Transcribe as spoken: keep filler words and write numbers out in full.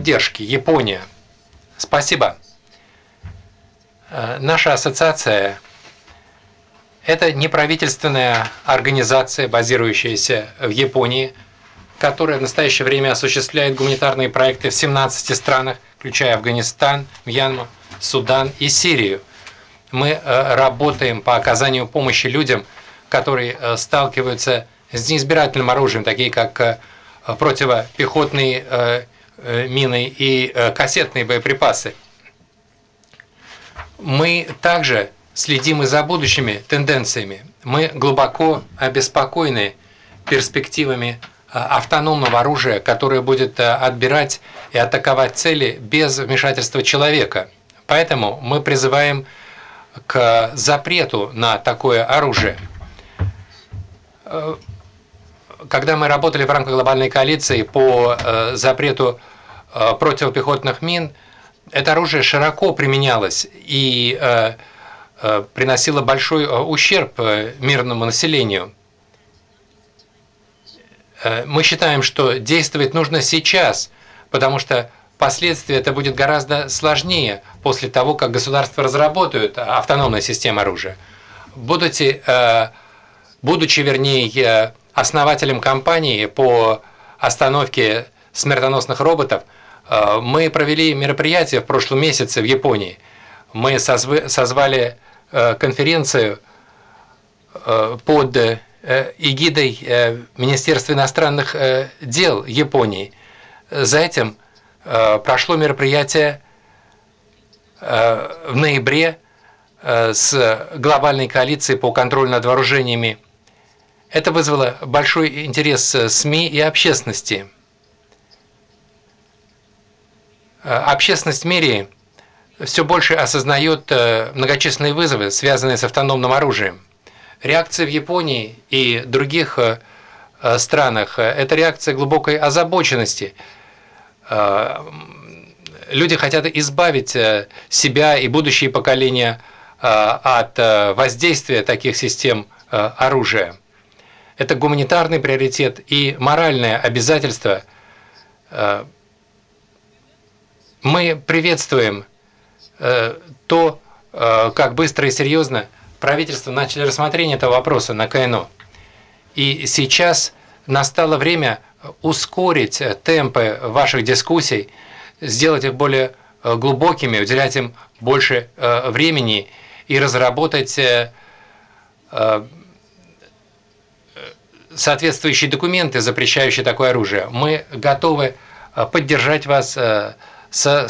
поддержки. Япония. Спасибо. Наша ассоциация – это неправительственная организация, базирующаяся в Японии, которая в настоящее время осуществляет гуманитарные проекты в семнадцати странах, включая Афганистан, Мьянму, Судан и Сирию. Мы работаем по оказанию помощи людям, которые сталкиваются с неизбирательным оружием, такие как противопехотные мины и кассетные боеприпасы. Мы также следим и за будущими тенденциями. Мы глубоко обеспокоены перспективами автономного оружия, которое будет отбирать и атаковать цели без вмешательства человека. Поэтому мы призываем к запрету на такое оружие. Когда мы работали в рамках глобальной коалиции по запрету противопехотных мин, это оружие широко применялось и приносило большой ущерб мирному населению. Мы считаем, что действовать нужно сейчас, потому что впоследствии это будет гораздо сложнее после того, как государства разработают автономную систему оружия. Будучи, будучи вернее, основателем компании по остановке смертоносных роботов, мы провели мероприятие в прошлом месяце в Японии. Мы созвали конференцию под эгидой Министерства иностранных дел Японии. За этим прошло мероприятие в ноябре с глобальной коалицией по контролю над вооружениями. Это вызвало большой интерес СМИ и общественности. Общественность в мире все больше осознает многочисленные вызовы, связанные с автономным оружием. Реакция в Японии и других странах – это реакция глубокой озабоченности. Люди хотят избавить себя и будущие поколения от воздействия таких систем оружия. Это гуманитарный приоритет и моральное обязательство. Мы приветствуем то, как быстро и серьезно правительство начали рассмотрение этого вопроса на КНО. И сейчас настало время ускорить темпы ваших дискуссий, сделать их более глубокими, уделять им больше времени и разработать соответствующие документы, запрещающие такое оружие. Мы готовы поддержать вас со